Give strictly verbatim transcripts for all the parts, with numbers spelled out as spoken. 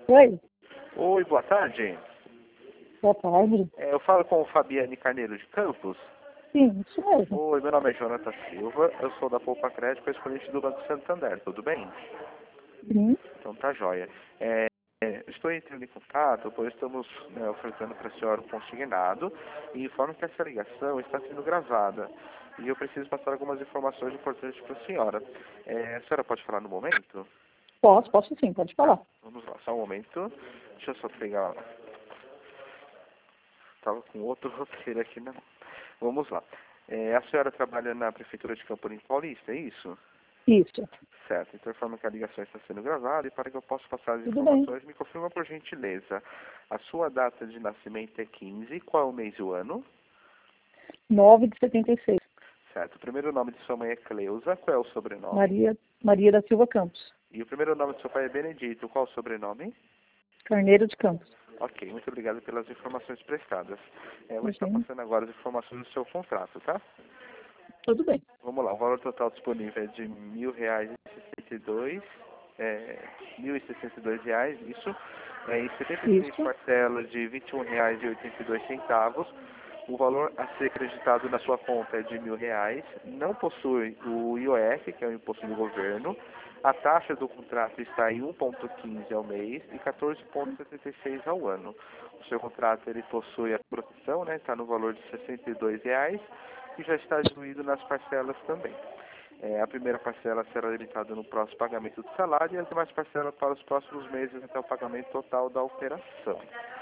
Oi, Oi, boa tarde. boa tarde. É, eu falo com o Fabiane Carneiro de Campos. Sim, isso mesmo. Oi, meu nome é Jonathan Silva, eu sou da Poupa Crédito, correspondente do Banco Santander, tudo bem? Sim, Então tá jóia. É, é, estou entrando em contato, pois estamos né, ofertando para a senhora um consignado e informo que essa ligação está sendo gravada. E eu preciso passar algumas informações importantes para a senhora. É, a senhora pode falar no momento? posso, posso sim, pode Tá, falar. vamos lá, só um momento. Deixa eu só pegar. Estava com outro roteiro aqui, não. Vamos lá. É, a senhora trabalha na Prefeitura de Campo Limpo Paulista, é isso? Isso, Certo. Então, informa que a ligação está sendo gravada e para que eu possa passar as tudo bem. informações, me confirma por gentileza. A sua data de nascimento é quinze, qual é o mês e o ano? nove de setenta e seis. Certo. O primeiro nome de sua mãe é Cleusa, qual é o sobrenome? Maria, Maria da Silva Campos. E o primeiro nome do seu pai é Benedito, qual é o sobrenome? Carneiro de Campos. Ok, muito obrigado pelas informações prestadas. É, eu vou estar Ok, passando agora as informações do seu contrato, tá? tudo bem. Vamos lá, o valor total disponível é de mil reais e sessenta e dois, é, mil e sessenta e dois reais, isso, é, em setenta e seis Isso, parcelas de vinte e um reais e oitenta e dois centavos. O valor a ser acreditado na sua conta é de mil reais, não possui o I O F, que é o imposto do governo. A taxa do contrato está em um vírgula quinze ao mês e quatorze vírgula setenta e seis ao ano. O seu contrato ele possui a proteção, né, está no valor de sessenta e dois reais e já está diluído nas parcelas também. É, a primeira parcela será limitada no próximo pagamento do salário e as demais parcelas para os próximos meses até o pagamento total da operação.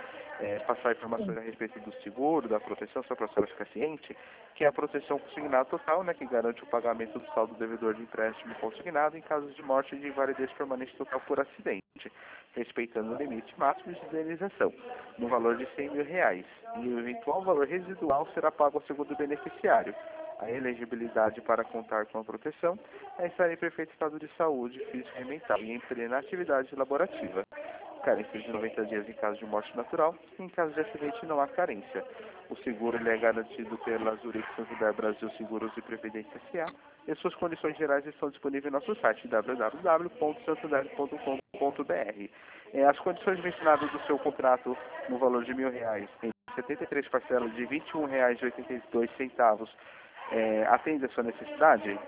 É, passar informações a respeito do seguro, da proteção, só para a senhora ficar ciente, que é a proteção consignada total, né, que garante o pagamento do saldo devedor de empréstimo consignado em caso de morte e de invalidez permanente total por acidente, respeitando o limite máximo de indenização, no valor de cem mil reais, e o eventual valor residual será pago ao segundo beneficiário. A elegibilidade para contar com a proteção é estar em perfeito estado de saúde física e mental e em plena atividade laborativa. Carência de noventa dias em caso de morte natural e em caso de acidente não há carência. O seguro ele é garantido pela Zurich Santander Brasil Seguros e Previdência S A e suas condições gerais estão disponíveis no nosso site w w w ponto santander ponto com ponto b r. É, as condições mencionadas do seu contrato no valor de mil reais em setenta e três parcelas de vinte e um reais e oitenta e dois centavos é, atende a sua necessidade?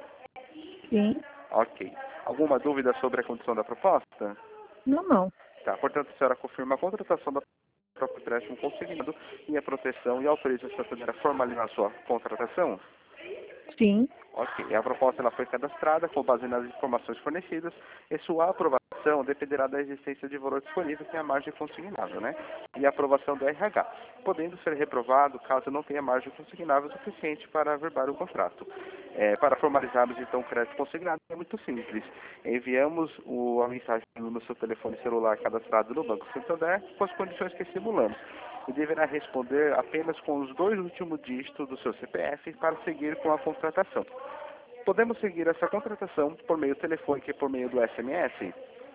sim. Ok. Alguma dúvida sobre a condição da proposta? Não, não. Tá, portanto, a senhora confirma a contratação da próprio empréstimo consignado e a proteção e autoriza a Santander a formalizar a sua contratação? Sim, Ok. A proposta ela foi cadastrada com base nas informações fornecidas e sua aprovação dependerá da existência de valor disponível, que é a margem consignável, né? E a aprovação do R H, podendo ser reprovado caso não tenha margem consignável suficiente para averbar o contrato. É, para formalizarmos então o crédito consignado é muito simples. Enviamos o, a mensagem no seu telefone celular cadastrado no Banco Santander com as condições que simulamos e deverá responder apenas com os dois últimos dígitos do seu C P F para seguir com a contratação. Podemos seguir essa contratação por meio telefônico e por meio do S M S?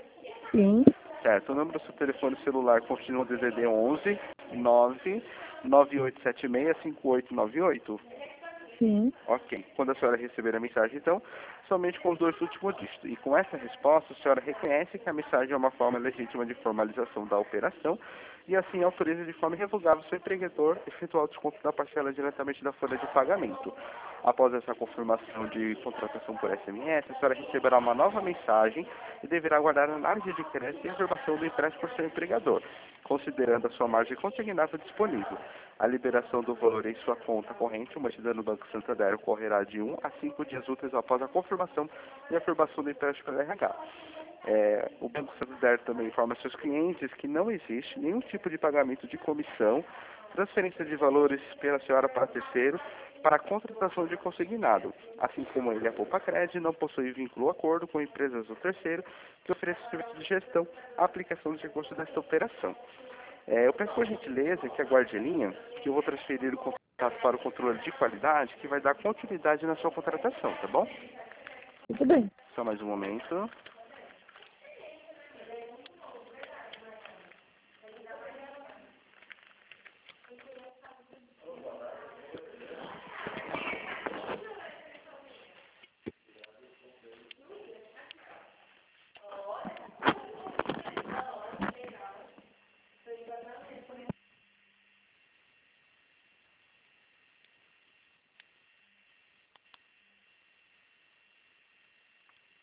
sim, Certo. O número do seu telefone celular continua D D D onze nove nove oito sete seis cinco oito nove oito? sim. Ok. Quando a senhora receber a mensagem, então, somente com os dois últimos dígitos. E com essa resposta, a senhora reconhece que a mensagem é uma forma legítima de formalização da operação e assim autoriza de forma irrevogável o seu empregador a efetuar o desconto da parcela diretamente da folha de pagamento. Após essa confirmação de contratação por S M S, a senhora receberá uma nova mensagem e deverá aguardar a análise de crédito e a averbação do empréstimo por seu empregador, considerando a sua margem consignável disponível. A liberação do valor em sua conta corrente, mantida no Banco Santander, ocorrerá de um a cinco dias úteis após a confirmação e afirmação do empréstimo pelo R H. É, o Banco Santander também informa seus clientes que não existe nenhum tipo de pagamento de comissão, transferência de valores pela senhora para terceiro, para a contratação de consignado, assim como ele, a Poupa Crédito, não possui vínculo ou acordo com empresas ou terceiro que ofereçam serviço de gestão à aplicação dos recursos desta operação. É, eu peço por gentileza que aguarde a linha, que eu vou transferir o contato para o controle de qualidade, que vai dar continuidade na sua contratação, tá bom? Tudo bem. Só mais um momento.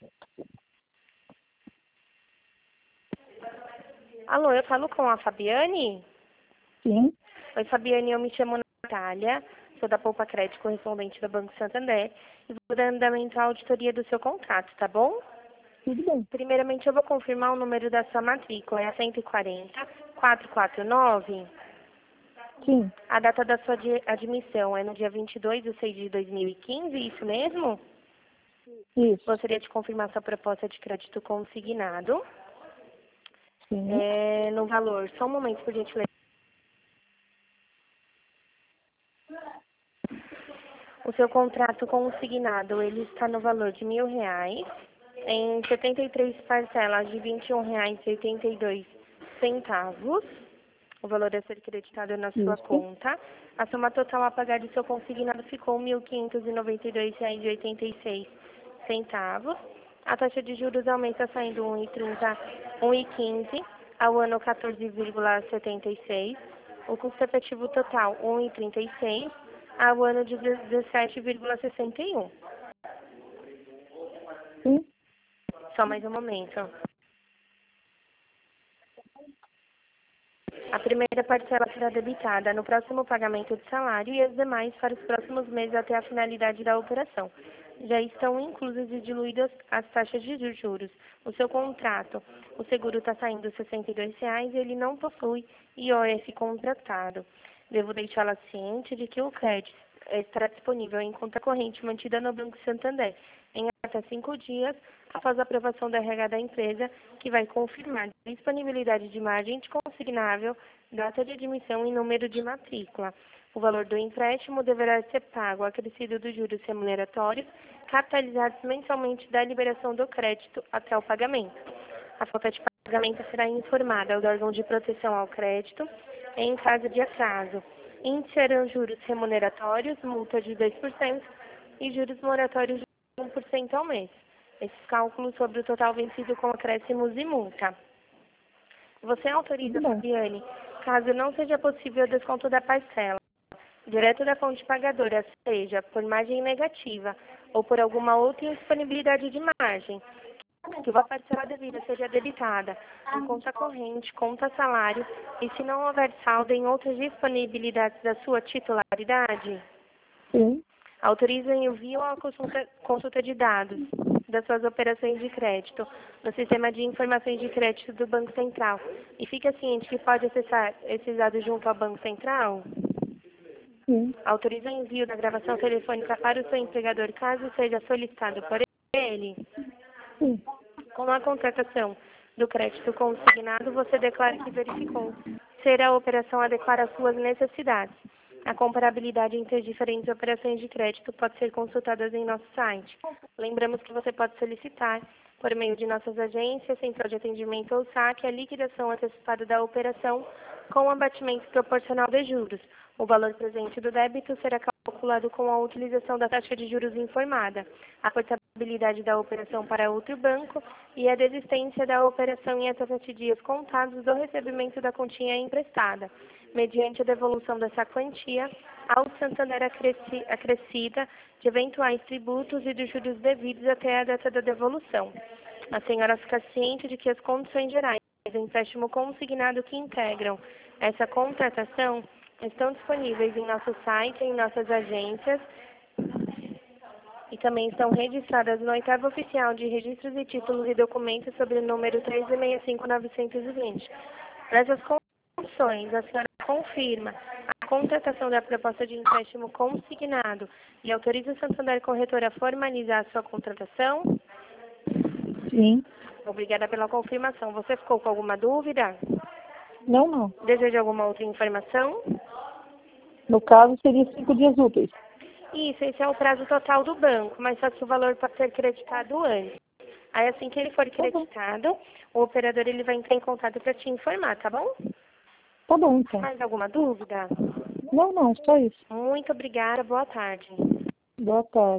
Alô, eu falo com a Fabiane? Sim. Oi, Fabiane, eu me chamo Natália, sou da Poupa Crédito, correspondente do Banco Santander, e vou dar andamento à auditoria do seu contrato, tá bom? Tudo bem. Primeiramente, eu vou confirmar o número da sua matrícula, é a cento e quarenta, quatrocentos e quarenta e nove. Sim. A data da sua de- admissão é no dia vinte e dois de seis de dois mil e quinze, isso mesmo? Isso. Gostaria de confirmar sua proposta de crédito consignado. Sim. É, no valor, só um momento, por gentileza. O seu contrato consignado, ele está no valor de mil reais, em setenta e três parcelas de vinte e um reais e oitenta e dois centavos. O valor a ser creditado na sua Isso. conta. A soma total a pagar do seu consignado ficou mil quinhentos e noventa e dois reais e oitenta e seis centavos. A taxa de juros aumenta saindo um vírgula trinta, um vírgula quinze, ao ano quatorze vírgula setenta e seis. O custo efetivo total um vírgula trinta e seis, ao ano de dezessete vírgula sessenta e um. Sim. Só mais um momento. A primeira parcela será debitada no próximo pagamento de salário e as demais para os próximos meses até a finalidade da operação. Já estão inclusas e diluídas as taxas de juros. O seu contrato, o seguro está saindo sessenta e dois reais e ele não possui I O F contratado. Devo deixá-la ciente de que o crédito estará disponível em conta corrente mantida no Banco Santander em até cinco dias após a aprovação da R H da empresa, que vai confirmar disponibilidade de margem de consignável, data de admissão e número de matrícula. O valor do empréstimo deverá ser pago acrescido dos juros remuneratórios, capitalizados mensalmente da liberação do crédito até o pagamento. A falta de pagamento será informada ao órgão de proteção ao crédito em caso de atraso. Índice serão juros remuneratórios, multa de dois por cento e juros moratórios de um por cento ao mês. Esses cálculos sobre o total vencido com acréscimos e multa. Você autoriza, Tudo bem. Fabiane, caso não seja possível o desconto da parcela, direto da fonte pagadora, seja por margem negativa ou por alguma outra indisponibilidade de margem, que a parcela devida seja debitada em conta corrente, conta salário e se não houver saldo em outras disponibilidades da sua titularidade, Sim. autoriza o envio ou a consulta, consulta de dados das suas operações de crédito no sistema de informações de crédito do Banco Central e fica ciente que pode acessar esses dados junto ao Banco Central. Sim. Autoriza o envio da gravação telefônica para o seu empregador caso seja solicitado por ele. Sim. Com a contratação do crédito consignado, você declara que verificou ser a operação adequada às suas necessidades. A comparabilidade entre as diferentes operações de crédito pode ser consultada em nosso site. Lembramos que você pode solicitar, por meio de nossas agências, central de atendimento ou saque, a liquidação antecipada da operação com abatimento proporcional de juros. O valor presente do débito será calculado com a utilização da taxa de juros informada, a portabilidade da operação para outro banco e a desistência da operação em até sete dias contados do recebimento da quantia emprestada, mediante a devolução dessa quantia ao Santander acresci, acrescida de eventuais tributos e dos juros devidos até a data da devolução. A senhora fica ciente de que as condições gerais do empréstimo consignado que integram essa contratação estão disponíveis em nosso site, em nossas agências e também estão registradas no oitavo oficial de registros e títulos e documentos sobre o número três seis cinco nove dois zero. Nessas condições, a senhora confirma a contratação da proposta de empréstimo consignado e autoriza o Santander Corretora a formalizar a sua contratação? Sim. Obrigada pela confirmação. Você ficou com alguma dúvida? Não, não. Deseja alguma outra informação? No caso, seria cinco dias úteis. Isso, esse é o prazo total do banco, mas só que o valor pode ser creditado antes. Aí, assim que ele for Tá bom. creditado, o operador ele vai entrar em contato para te informar, tá bom? Tá bom, então. Mais alguma dúvida? Não, não, só isso. Muito obrigada, boa tarde. Boa tarde.